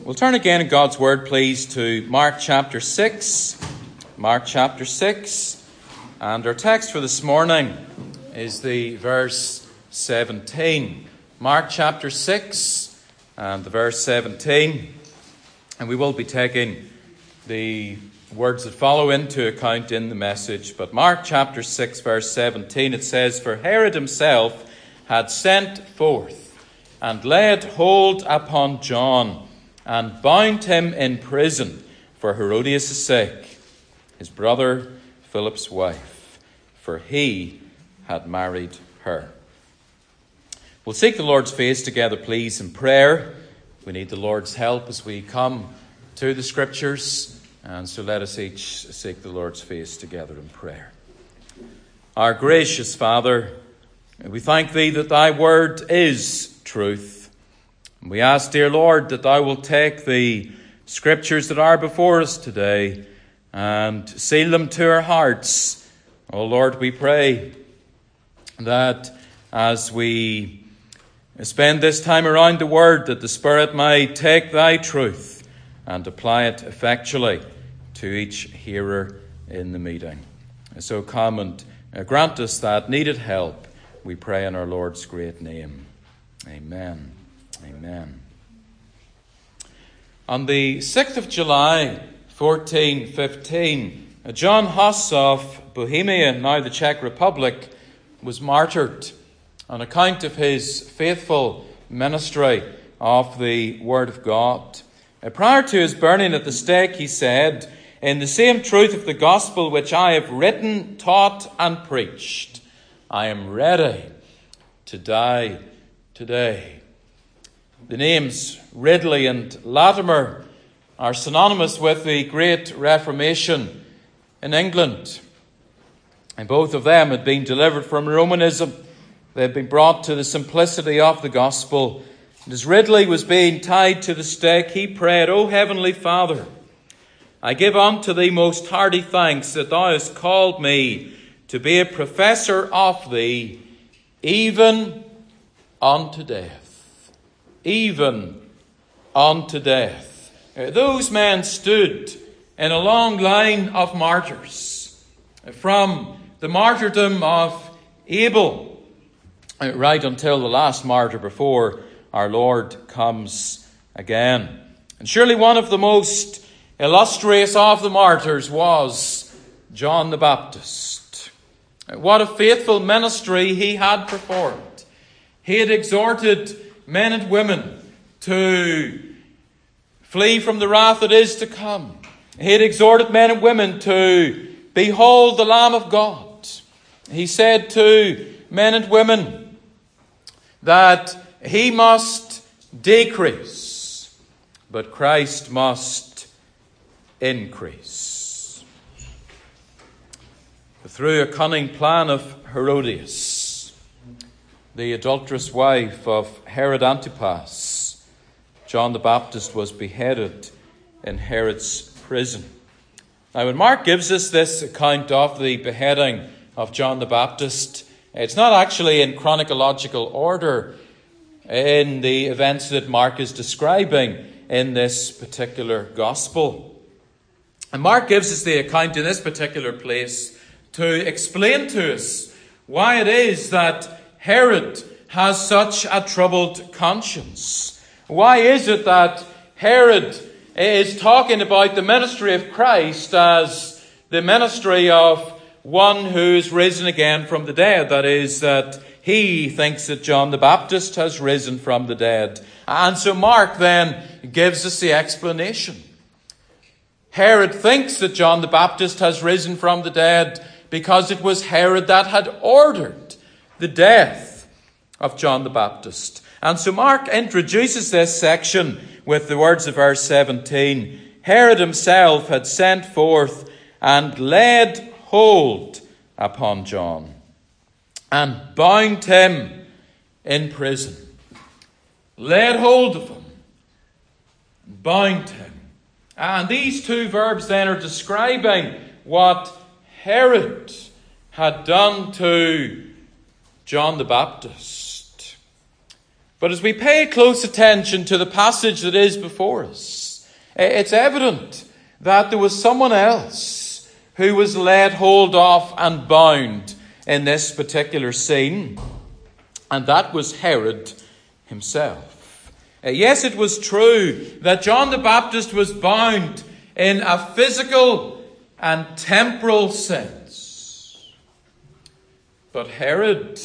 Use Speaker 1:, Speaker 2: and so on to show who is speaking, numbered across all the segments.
Speaker 1: We'll turn again in God's Word, please, to Mark chapter 6. Mark chapter 6. And our text for this morning is the verse 17. Mark chapter 6 and the verse 17. And we will be taking the words that follow into account in the message. But Mark chapter 6, verse 17, it says, "For Herod himself had sent forth and laid hold upon John, and bound him in prison for Herodias' sake, his brother Philip's wife, for he had married her." We'll seek the Lord's face together, please, in prayer. We need the Lord's help as we come to the Scriptures, and so let us each seek the Lord's face together in prayer. Our gracious Father, we thank Thee that Thy word is truth. We ask, dear Lord, that Thou will take the Scriptures that are before us today and seal them to our hearts. Oh Lord, we pray that as we spend this time around the Word, that the Spirit may take Thy truth and apply it effectually to each hearer in the meeting. So come and grant us that needed help, we pray in our Lord's great name. Amen. Amen. On the 6th of July, 1415, John Huss of Bohemia, now the Czech Republic, was martyred on account of his faithful ministry of the Word of God. Prior to his burning at the stake, he said, "In the same truth of the gospel which I have written, taught, and preached, I am ready to die today." The names Ridley and Latimer are synonymous with the Great Reformation in England. And both of them had been delivered from Romanism. They had been brought to the simplicity of the gospel. And as Ridley was being tied to the stake, he prayed, "O Heavenly Father, I give unto Thee most hearty thanks that Thou hast called me to be a professor of Thee, even unto death." Even unto death. Those men stood in a long line of martyrs, from the martyrdom of Abel right until the last martyr before our Lord comes again. And surely one of the most illustrious of the martyrs was John the Baptist. What a faithful ministry he had performed. He had exhorted men and women to flee from the wrath that is to come. He had exhorted men and women to behold the Lamb of God. He said to men and women that he must decrease, but Christ must increase. Through a cunning plan of Herodias, the adulterous wife of Herod Antipas, John the Baptist was beheaded in Herod's prison. Now, when Mark gives us this account of the beheading of John the Baptist, it's not actually in chronological order in the events that Mark is describing in this particular gospel. And Mark gives us the account in this particular place to explain to us why it is that Herod has such a troubled conscience. Why is it that Herod is talking about the ministry of Christ as the ministry of one who is risen again from the dead? That is, that he thinks that John the Baptist has risen from the dead. And so Mark then gives us the explanation. Herod thinks that John the Baptist has risen from the dead because it was Herod that had ordered the death of John the Baptist. And so Mark introduces this section with the words of verse 17. Herod himself had sent forth and laid hold upon John and bound him in prison. Laid hold of him, bound him. And these two verbs then are describing what Herod had done to John the Baptist. But as we pay close attention to the passage that is before us, it's evident that there was someone else who was laid hold of and bound in this particular scene, and that was Herod himself. Yes, it was true that John the Baptist was bound in a physical and temporal sense. But Herod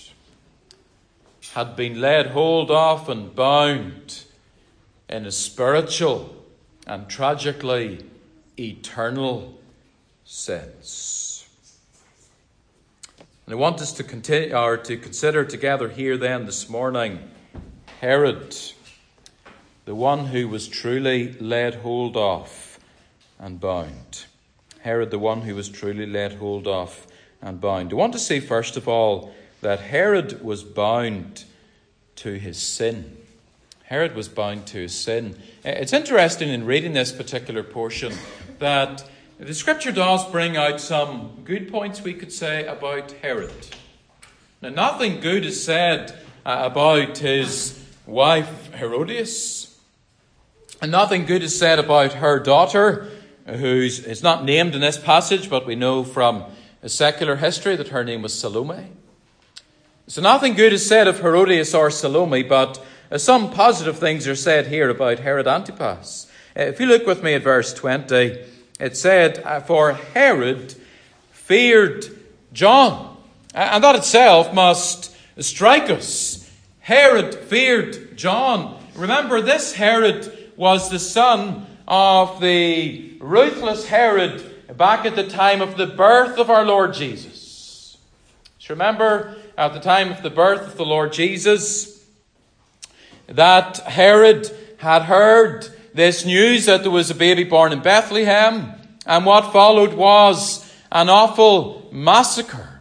Speaker 1: had been laid hold of and bound in a spiritual and tragically eternal sense. And I want us to consider together here then this morning Herod, the one who was truly laid hold of and bound. Herod, the one who was truly laid hold of and bound. I want to see first of all that Herod was bound to his sin. Herod was bound to his sin. It's interesting in reading this particular portion that the Scripture does bring out some good points, we could say, about Herod. Now, nothing good is said about his wife Herodias, and nothing good is said about her daughter, is not named in this passage, but we know from a secular history that her name was Salome. So nothing good is said of Herodias or Salome, but some positive things are said here about Herod Antipas. If you look with me at verse 20, it said, "For Herod feared John." And that itself must strike us. Herod feared John. Remember, this Herod was the son of the ruthless Herod back at the time of the birth of our Lord Jesus. So remember, at the time of the birth of the Lord Jesus, that Herod had heard this news that there was a baby born in Bethlehem, and what followed was an awful massacre.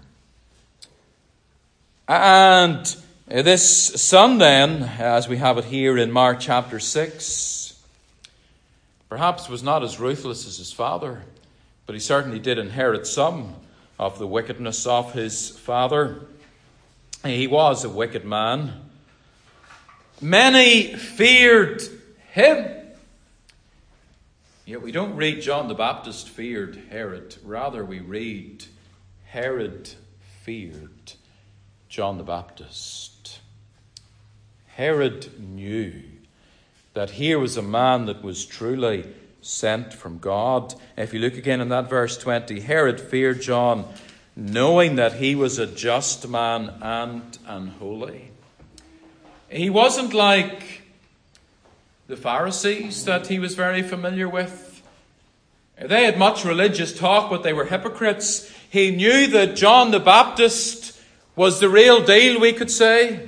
Speaker 1: And this son then, as we have it here in Mark chapter 6, perhaps was not as ruthless as his father, but he certainly did inherit some of the wickedness of his father. He was a wicked man. Many feared him. Yet we don't read John the Baptist feared Herod. Rather, we read Herod feared John the Baptist. Herod knew that here was a man that was truly sent from God. If you look again in that verse 20, Herod feared John, knowing that he was a just man and holy. He wasn't like the Pharisees that he was very familiar with. They had much religious talk, but they were hypocrites. He knew that John the Baptist was the real deal, we could say.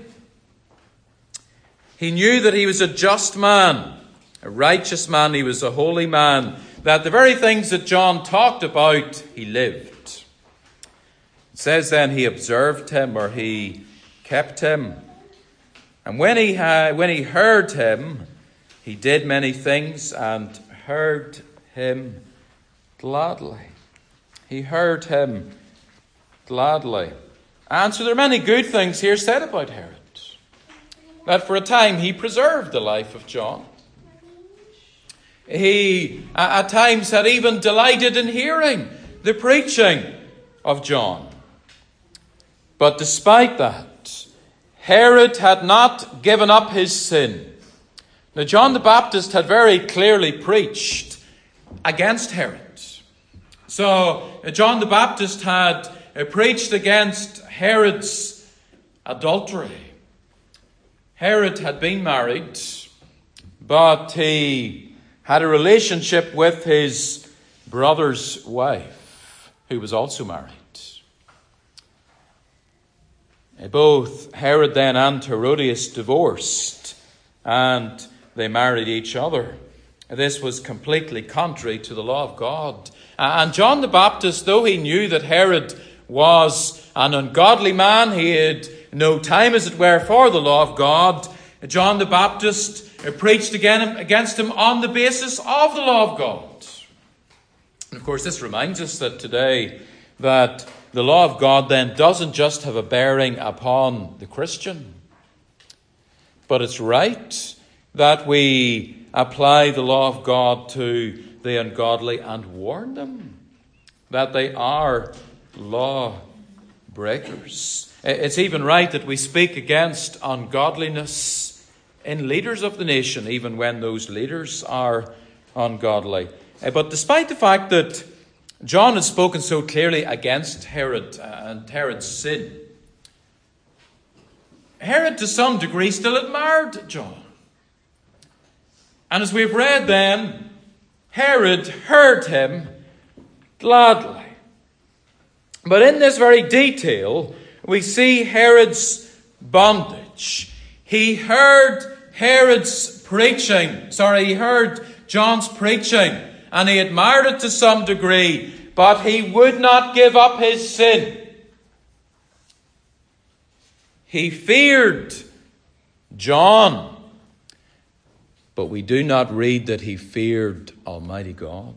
Speaker 1: He knew that he was a just man, a righteous man. He was a holy man, that the very things that John talked about, he lived. It says then he observed him, or he kept him. And when he heard him, he did many things and heard him gladly. He heard him gladly. And so there are many good things here said about Herod. That for a time he preserved the life of John. He at times had even delighted in hearing the preaching of John. But despite that, Herod had not given up his sin. Now, John the Baptist had very clearly preached against Herod. So, John the Baptist had preached against Herod's adultery. Herod had been married, but he had a relationship with his brother's wife, who was also married. Both Herod then and Herodias divorced, and they married each other. This was completely contrary to the law of God. And John the Baptist, though he knew that Herod was an ungodly man, he had no time, as it were, for the law of God, John the Baptist preached against him on the basis of the law of God. And of course, this reminds us that today that the law of God then doesn't just have a bearing upon the Christian, But it's right that we apply the law of God to the ungodly and warn them that they are law breakers. It's even right that we speak against ungodliness in leaders of the nation, even when those leaders are ungodly. But despite the fact that John has spoken so clearly against Herod and Herod's sin, Herod to some degree still admired John. And as we've read then, Herod heard him gladly. But in this very detail, we see Herod's bondage. He heard he heard John's preaching, and he admired it to some degree, but he would not give up his sin. He feared John, but we do not read that he feared Almighty God.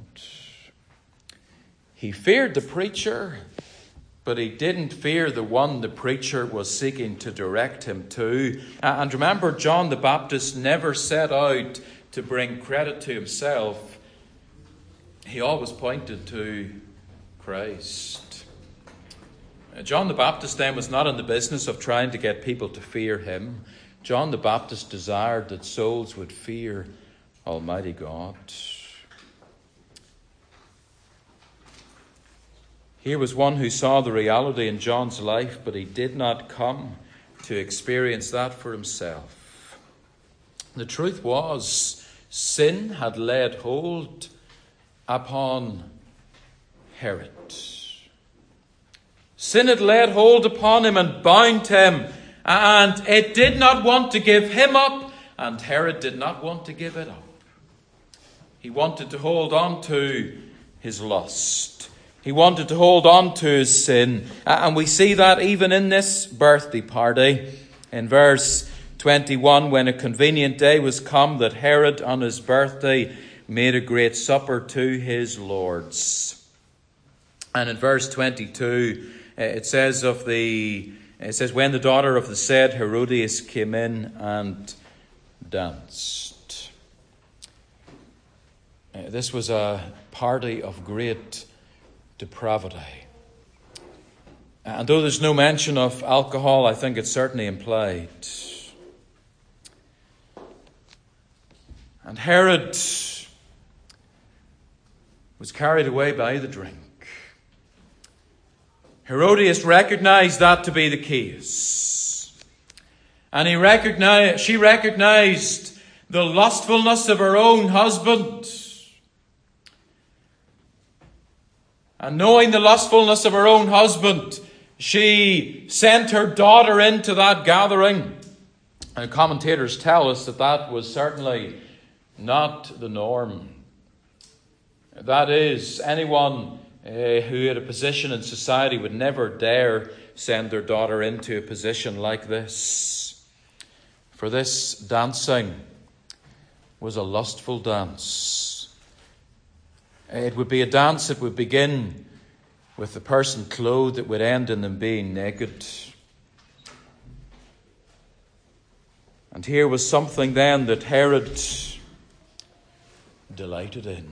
Speaker 1: He feared the preacher, but he didn't fear the one the preacher was seeking to direct him to. And remember, John the Baptist never set out to bring credit to himself. He always pointed to Christ. John the Baptist then was not in the business of trying to get people to fear him. John the Baptist desired that souls would fear Almighty God. Here was one who saw the reality in John's life, but he did not come to experience that for himself. The truth was, sin had laid hold upon Herod. Sin had laid hold upon him and bound him, and it did not want to give him up, and Herod did not want to give it up. He wanted to hold on to his lust. He wanted to hold on to his sin. And we see that even in this birthday party. In verse 21, when a convenient day was come that Herod on his birthday made a great supper to his lords. And in verse 22, it says when the daughter of the said Herodias came in and danced. This was a party of great depravity. And though there's no mention of alcohol, I think it's certainly implied. And Herod was carried away by the drink. Herodias recognized that to be the case. And she recognized the lustfulness of her own husband. And knowing the lustfulness of her own husband, she sent her daughter into that gathering. And commentators tell us that that was certainly not the norm. That is, anyone who had a position in society would never dare send their daughter into a position like this. For this dancing was a lustful dance. It would be a dance that would begin with the person clothed, it would end in them being naked. And here was something then that Herod delighted in.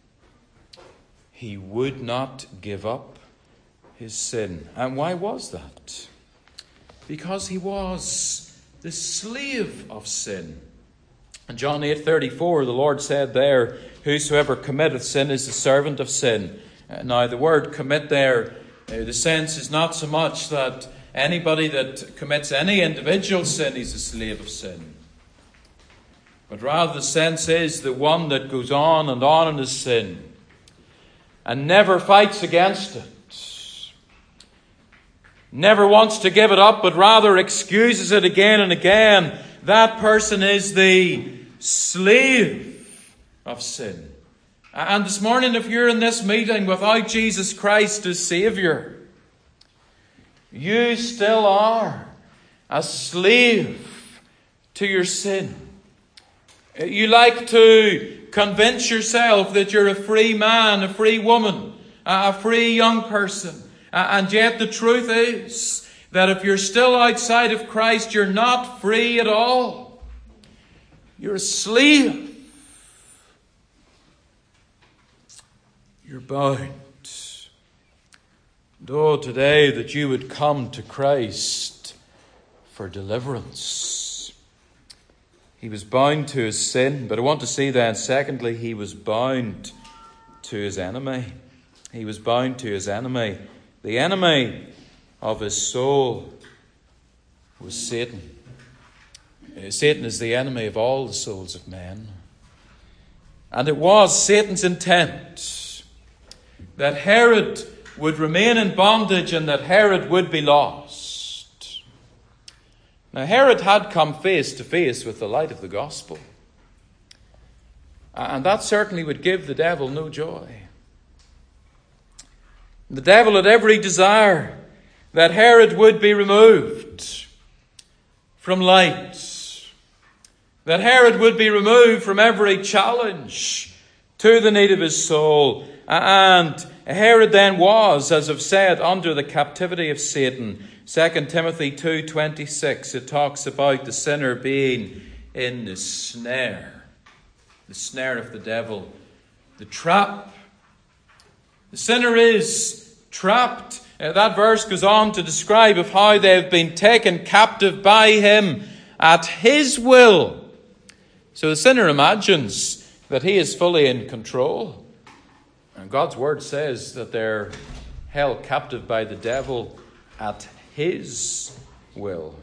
Speaker 1: He would not give up his sin. And why was that? Because he was the slave of sin. In John 8:34, the Lord said there, "Whosoever committeth sin is the servant of sin." Now, the word commit there, the sense is not so much that anybody that commits any individual sin is a slave of sin. But rather the sense is the one that goes on in his sin and never fights against it. Never wants to give it up, but rather excuses it again and again. That person is the slave of sin. And this morning, if you're in this meeting without Jesus Christ as Saviour, you still are a slave to your sin. You like to convince yourself that you're a free man, a free woman, a free young person. And yet the truth is that if you're still outside of Christ, you're not free at all. You're a slave. You're bound. And oh, today that you would come to Christ for deliverance. He was bound to his sin, but I want to see then, secondly, he was bound to his enemy. He was bound to his enemy. The enemy of his soul was Satan. Satan is the enemy of all the souls of men. And it was Satan's intent that Herod would remain in bondage and that Herod would be lost. Now, Herod had come face to face with the light of the gospel. And that certainly would give the devil no joy. The devil had every desire that Herod would be removed from light, that Herod would be removed from every challenge to the need of his soul. And Herod then was, as I've said, under the captivity of Satan. 2 Timothy 2:26, it talks about the sinner being in the snare of the devil, the trap. The sinner is trapped. That verse goes on to describe of how they have been taken captive by him at his will. So the sinner imagines that he is fully in control. And God's word says that they're held captive by the devil at his will.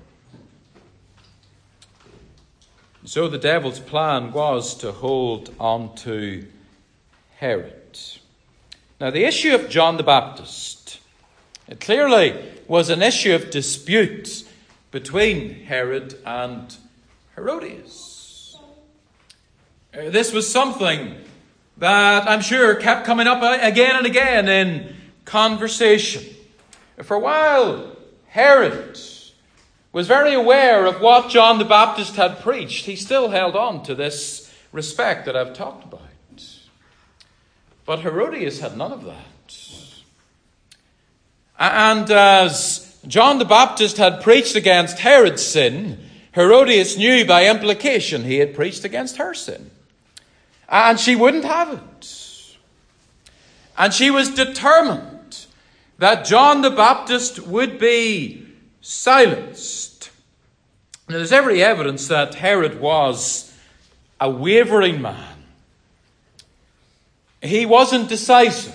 Speaker 1: So the devil's plan was to hold on to Herod. Now, the issue of John the Baptist, it clearly was an issue of dispute between Herod and Herodias. This was something that I'm sure kept coming up again and again in conversation. For a while, Herod was very aware of what John the Baptist had preached. He still held on to this respect that I've talked about. But Herodias had none of that. And as John the Baptist had preached against Herod's sin, Herodias knew by implication he had preached against her sin. And she wouldn't have it. And she was determined that John the Baptist would be silenced. Now, there's every evidence that Herod was a wavering man. He wasn't decisive.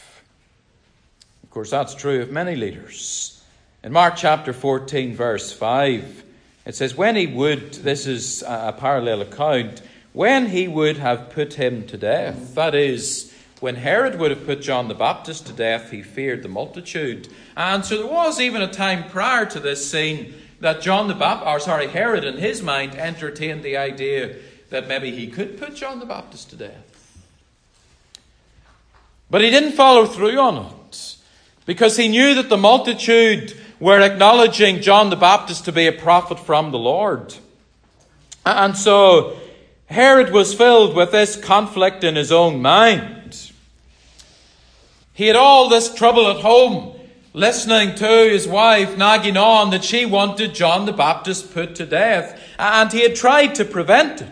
Speaker 1: Of course, that's true of many leaders. In Mark chapter 14, verse 5, it says, when he would, this is a parallel account, when he would have put him to death, that is, when Herod would have put John the Baptist to death, he feared the multitude. And so there was even a time prior to this scene that Herod in his mind entertained the idea that maybe he could put John the Baptist to death. But he didn't follow through on it, because he knew that the multitude were acknowledging John the Baptist to be a prophet from the Lord. And so Herod was filled with this conflict in his own mind. He had all this trouble at home, listening to his wife nagging on that she wanted John the Baptist put to death, and he had tried to prevent it.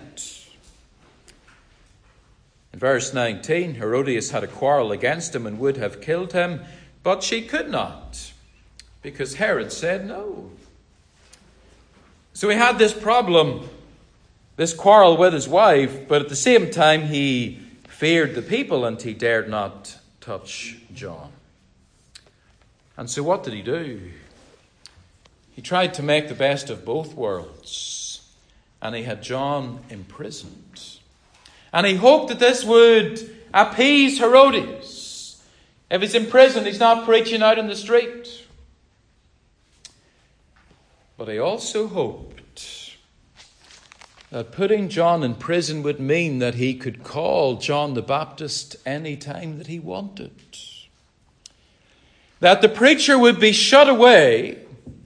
Speaker 1: In verse 19, Herodias had a quarrel against him and would have killed him, but she could not, because Herod said no. So he had this problem, this quarrel with his wife, but at the same time he feared the people and he dared not touch John. And so what did he do? He tried to make the best of both worlds, and he had John imprisoned. And he hoped that this would appease Herodias. If he's in prison, he's not preaching out in the street. But he also hoped that putting John in prison would mean that he could call John the Baptist any time that he wanted. That the preacher would be shut away,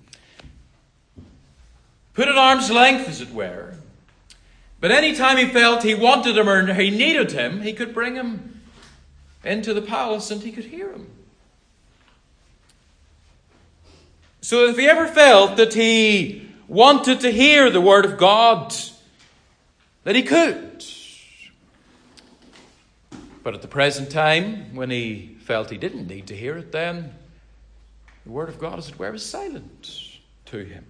Speaker 1: put at arm's length, as it were. But any time he felt he wanted him or he needed him, he could bring him into the palace and he could hear him. So if he ever felt that he wanted to hear the word of God, that he could. But at the present time, when he felt he didn't need to hear it, then the word of God, as it were, was silent to him.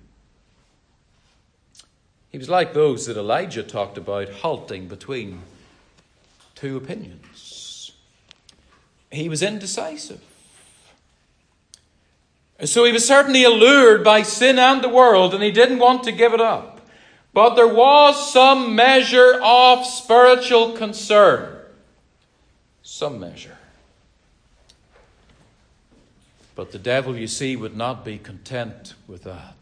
Speaker 1: He was like those that Elijah talked about, halting between two opinions. He was indecisive. So he was certainly allured by sin and the world, and he didn't want to give it up. But there was some measure of spiritual concern. Some measure. But the devil, you see, would not be content with that.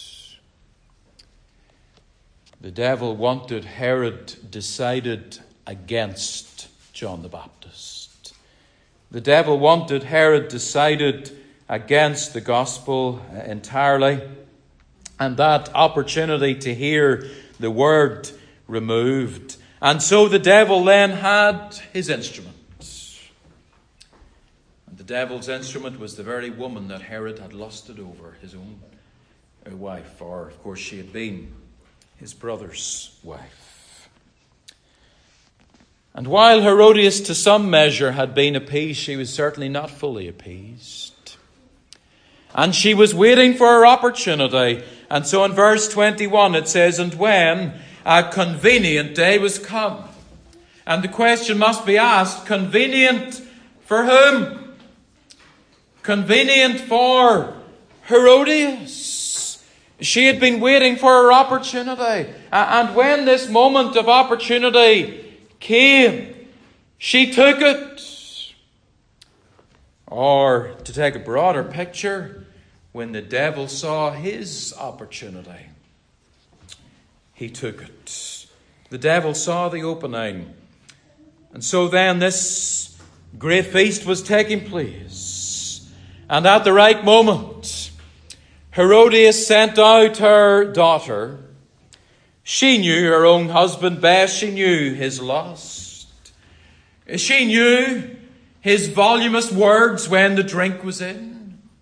Speaker 1: The devil wanted Herod decided against John the Baptist. The devil wanted Herod decided against the gospel entirely, and that opportunity to hear the word removed. And so the devil then had his instrument. And the devil's instrument was the very woman that Herod had lusted over, his own wife, or of course she had been his brother's wife. And while Herodias to some measure had been appeased, she was certainly not fully appeased. And she was waiting for her opportunity. And so in verse 21 it says, "And when a convenient day was come." And the question must be asked, convenient for whom? Convenient for Herodias. She had been waiting for her opportunity. And when this moment of opportunity came, she took it. Or, to take a broader picture, when the devil saw his opportunity, he took it. The devil saw the opening. And so then this great feast was taking place. And at the right moment, Herodias sent out her daughter. She knew her own husband best. She knew his lust. She knew his voluminous words when the drink was in.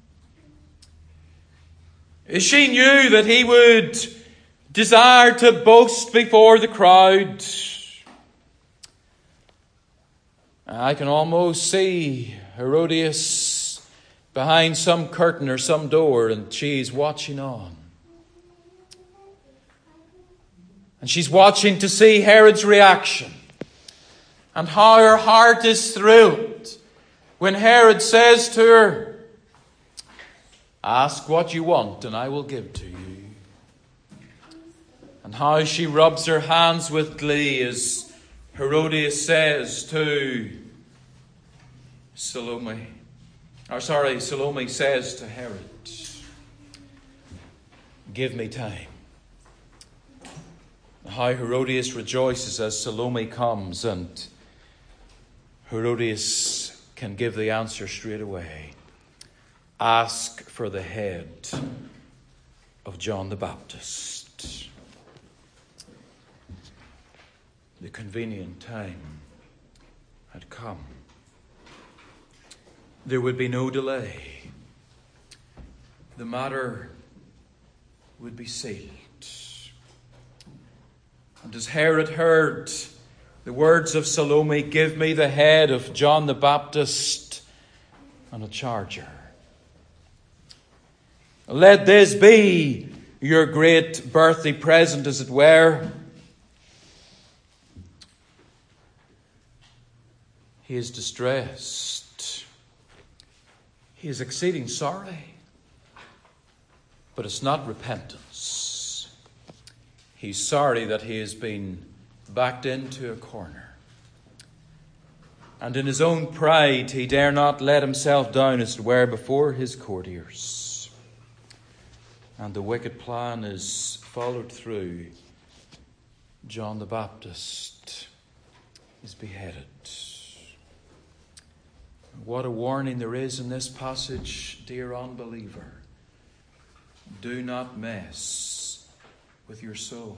Speaker 1: She knew that he would desire to boast before the crowd. I can almost see Herodias behind some curtain or some door, and she's watching on. And she's watching to see Herod's reaction and how her heart is thrilled when Herod says to her, "Ask what you want and I will give to you." And how she rubs her hands with glee as Herodias says to Salome says to Herod, "Give me time." How Herodias rejoices as Salome comes, and Herodias can give the answer straight away. Ask for the head of John the Baptist. The convenient time had come. There would be no delay. The matter would be sealed. And as Herod heard the words of Salome, "Give me the head of John the Baptist on a charger. Let this be your great birthday present, as it were." He is distressed. He is exceeding sorry. But it's not repentance. He's sorry that he has been backed into a corner. And in his own pride, he dare not let himself down, as it were, before his courtiers. And the wicked plan is followed through. John the Baptist is beheaded. What a warning there is in this passage, dear unbeliever. Do not mess with your soul.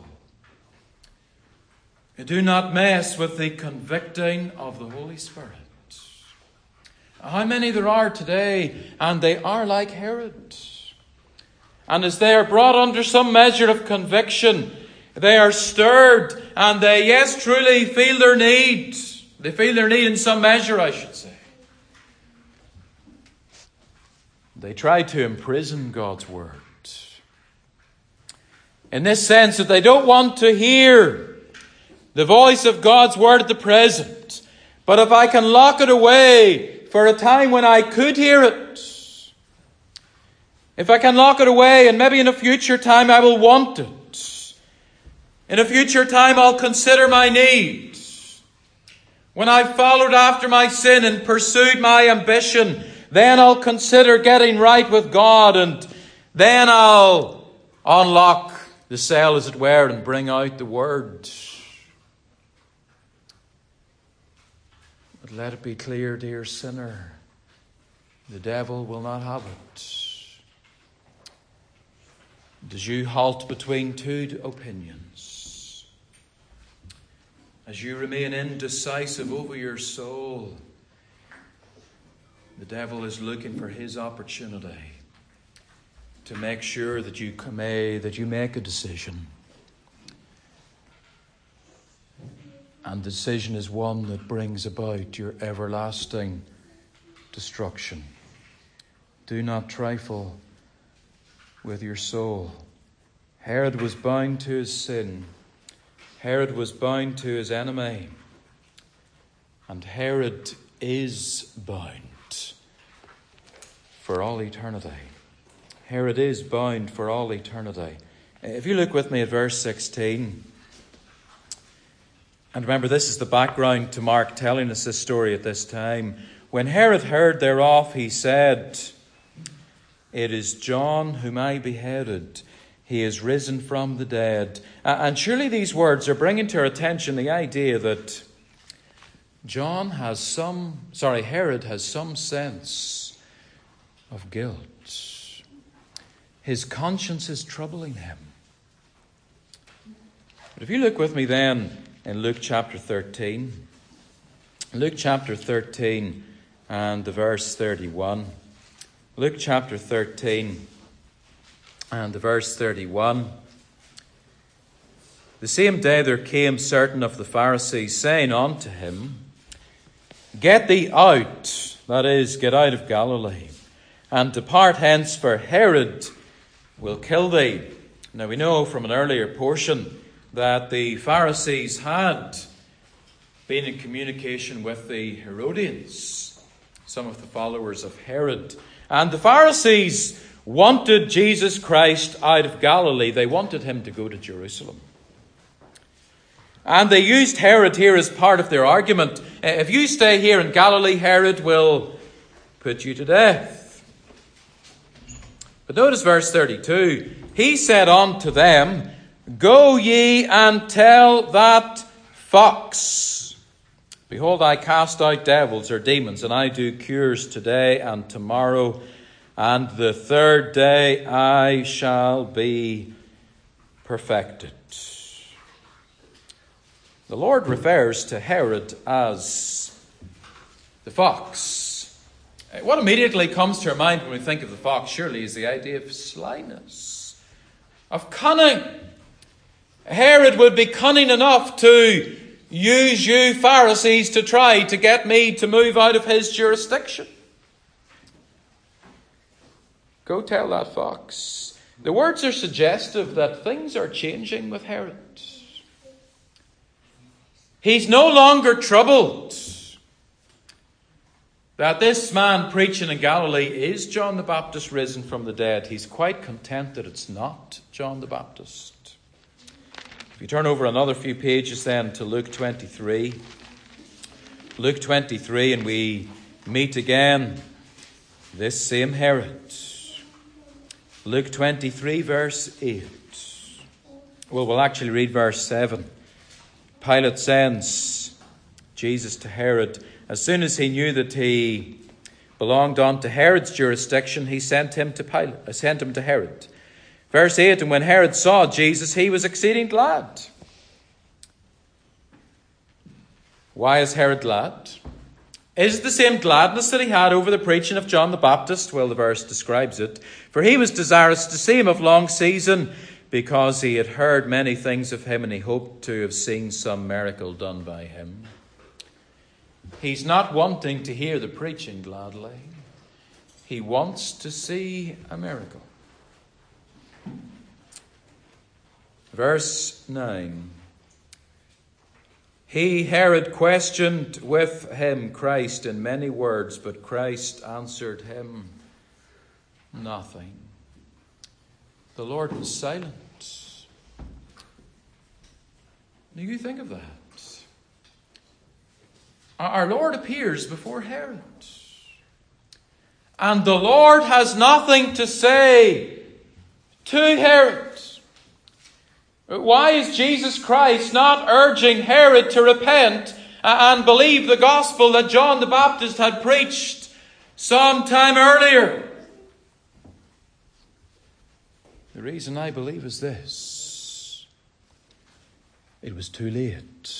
Speaker 1: Do not mess with the convicting of the Holy Spirit. How many there are today, and they are like Herod. And as they are brought under some measure of conviction, they are stirred and they, yes, truly feel their need. They feel their need in some measure, I should say. They try to imprison God's word. In this sense that they don't want to hear the voice of God's word at the present. But if I can lock it away for a time when I could hear it, if I can lock it away and maybe in a future time I will want it. In a future time I'll consider my need. When I've followed after my sin and pursued my ambition, then I'll consider getting right with God, and then I'll unlock the cell, as it were, and bring out the word. But let it be clear, dear sinner, the devil will not have it. As you halt between two opinions, as you remain indecisive over your soul, the devil is looking for his opportunity to make sure that you make a decision. And the decision is one that brings about your everlasting destruction. Do not trifle with your soul. Herod was bound to his sin. Herod was bound to his enemy. And Herod is bound for all eternity. Herod is bound for all eternity. If you look with me at verse 16, and remember this is the background to Mark telling us this story at this time. When Herod heard thereof, he said, "It is John whom I beheaded. He is risen from the dead." And surely these words are bringing to our attention the idea that Herod has some sense of guilt. His conscience is troubling him. But if you look with me then in Luke chapter 13, Luke chapter 13 and the verse 31. Luke chapter 13 and the verse 31. The same day there came certain of the Pharisees, saying unto him, "Get thee out," that is, get out of Galilee, "and depart hence, for Herod will kill thee." Now we know from an earlier portion that the Pharisees had been in communication with the Herodians, some of the followers of Herod. And the Pharisees wanted Jesus Christ out of Galilee. They wanted him to go to Jerusalem. And they used Herod here as part of their argument. If you stay here in Galilee, Herod will put you to death. But notice verse 32. He said unto them, "Go ye and tell that fox, behold, I cast out devils," or demons, "and I do cures today and tomorrow, and the third day I shall be perfected." The Lord refers to Herod as the fox. What immediately comes to our mind when we think of the fox, surely, is the idea of slyness, of cunning. Herod would be cunning enough to use you Pharisees to try to get me to move out of his jurisdiction. Go tell that fox. The words are suggestive that things are changing with Herod. He's no longer troubled that this man preaching in Galilee is John the Baptist risen from the dead. He's quite content that it's not John the Baptist. If you turn over another few pages then to Luke 23. Luke 23, and we meet again this same Herod. Luke 23 verse 8. Well, we'll actually read verse 7. Pilate sends Jesus to Herod. As soon as he knew that he belonged unto Herod's jurisdiction, he sent him to Herod. Verse 8, and when Herod saw Jesus, he was exceeding glad. Why is Herod glad? Is it the same gladness that he had over the preaching of John the Baptist? Well, the verse describes it. For he was desirous to see him of long season, because he had heard many things of him and he hoped to have seen some miracle done by him. He's not wanting to hear the preaching gladly. He wants to see a miracle. Verse 9. He, Herod, questioned with him Christ in many words, but Christ answered him nothing. The Lord was silent. Do you think of that? Our Lord appears before Herod. And the Lord has nothing to say to Herod. Why is Jesus Christ not urging Herod to repent and believe the gospel that John the Baptist had preached some time earlier? The reason I believe is this. It was too late.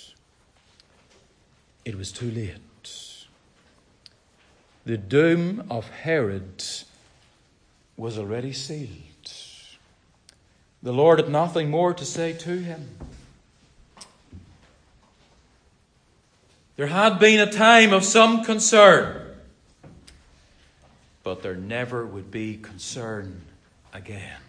Speaker 1: It was too late. The doom of Herod was already sealed. The Lord had nothing more to say to him. There had been a time of some concern, but there never would be concern again.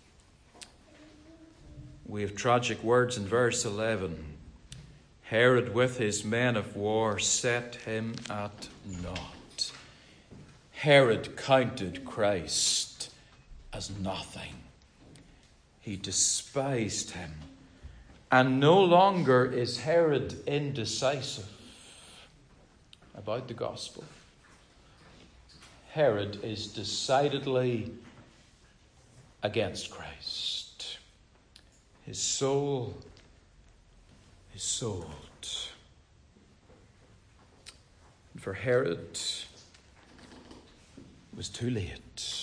Speaker 1: We have tragic words in verse 11. Herod with his men of war set him at naught. Herod counted Christ as nothing. He despised him. And no longer is Herod indecisive about the gospel. Herod is decidedly against Christ. His soul is sold. And for Herod, it was too late.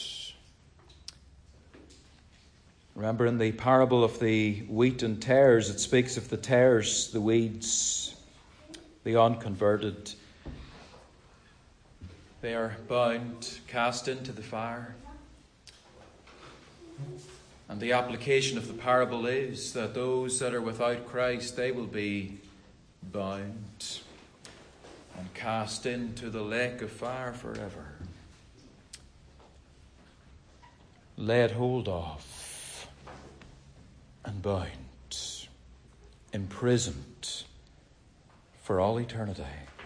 Speaker 1: Remember in the parable of the wheat and tares, it speaks of the tares, the weeds, the unconverted. They are bound, cast into the fire. And the application of the parable is that those that are without Christ, they will be bound and cast into the lake of fire forever. Laid hold of and bound, imprisoned for all eternity.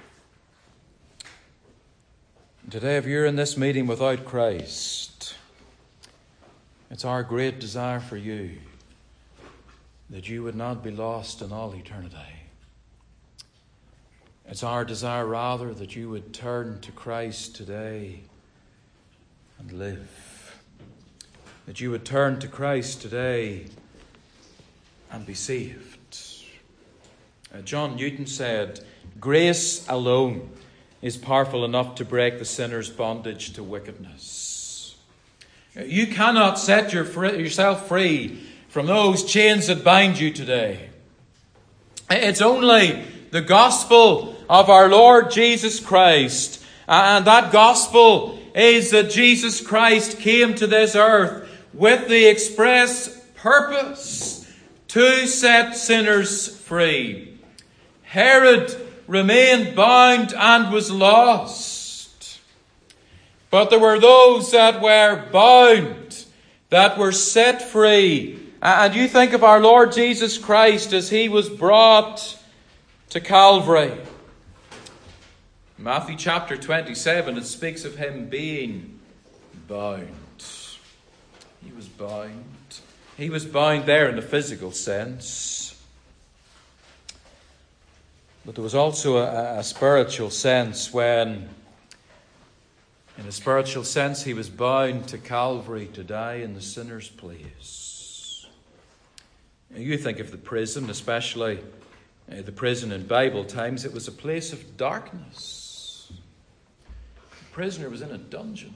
Speaker 1: Today, if you're in this meeting without Christ, it's our great desire for you that you would not be lost in all eternity. It's our desire, rather, that you would turn to Christ today and live. That you would turn to Christ today and be saved. John Newton said, "Grace alone is powerful enough to break the sinner's bondage to wickedness." You cannot set yourself free from those chains that bind you today. It's only the gospel of our Lord Jesus Christ. And that gospel is that Jesus Christ came to this earth with the express purpose to set sinners free. Herod remained bound and was lost. But there were those that were bound, that were set free. And you think of our Lord Jesus Christ as he was brought to Calvary. Matthew chapter 27, it speaks of him being bound. He was bound. He was bound there in the physical sense. But there was also a spiritual sense when, in a spiritual sense, he was bound to Calvary to die in the sinner's place. You think of the prison, especially the prison in Bible times, it was a place of darkness. The prisoner was in a dungeon.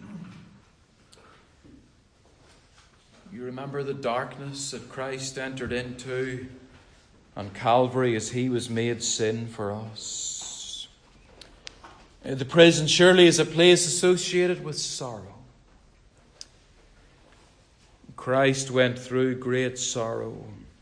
Speaker 1: You remember the darkness that Christ entered into on Calvary as he was made sin for us. The prison surely is a place associated with sorrow. Christ went through great sorrow.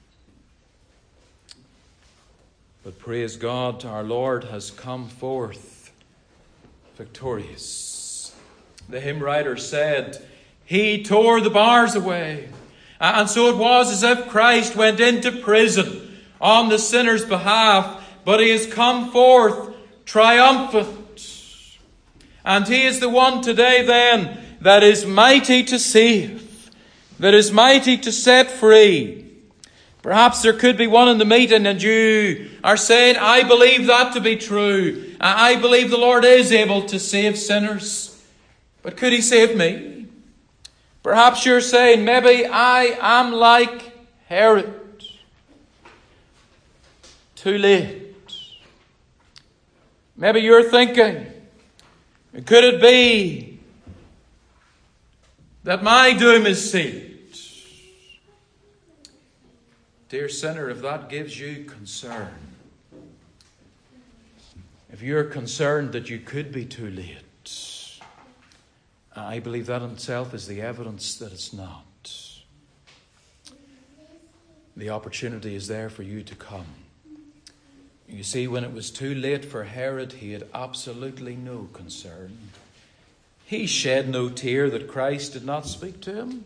Speaker 1: But praise God, our Lord has come forth victorious. The hymn writer said, He tore the bars away. And so it was as if Christ went into prison on the sinner's behalf, but He has come forth triumphant. And He is the one today then that is mighty to save, that is mighty to set free. Perhaps there could be one in the meeting and you are saying, I believe that to be true. I believe the Lord is able to save sinners. But could He save me? Perhaps you're saying, maybe I am like Herod. Too late. Maybe you're thinking, could it be that my doom is sealed? Dear sinner, if that gives you concern, if you're concerned that you could be too late, I believe that in itself is the evidence that it's not. The opportunity is there for you to come. You see, when it was too late for Herod, he had absolutely no concern. He shed no tear that Christ did not speak to him.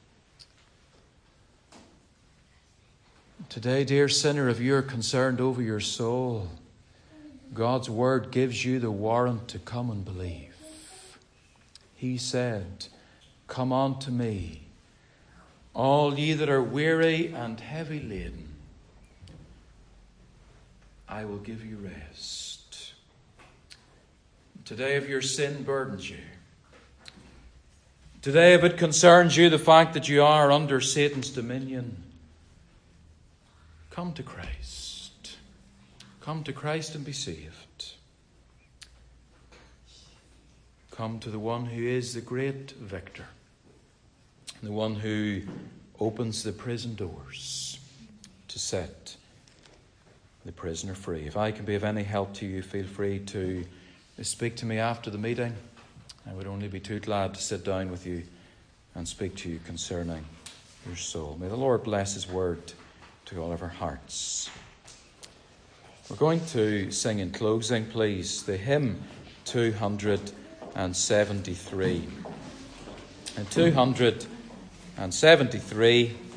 Speaker 1: Today, dear sinner, if you're concerned over your soul, God's word gives you the warrant to come and believe. He said, Come unto me, all ye that are weary and heavy laden. I will give you rest. Today, if your sin burdens you, today, if it concerns you the fact that you are under Satan's dominion, come to Christ. Come to Christ and be saved. Come to the one who is the great victor, the one who opens the prison doors to set the prisoner free. If I can be of any help to you, feel free to speak to me after the meeting. I would only be too glad to sit down with you and speak to you concerning your soul. May the Lord bless His word to all of our hearts. We're going to sing in closing, please, the hymn 273. And 273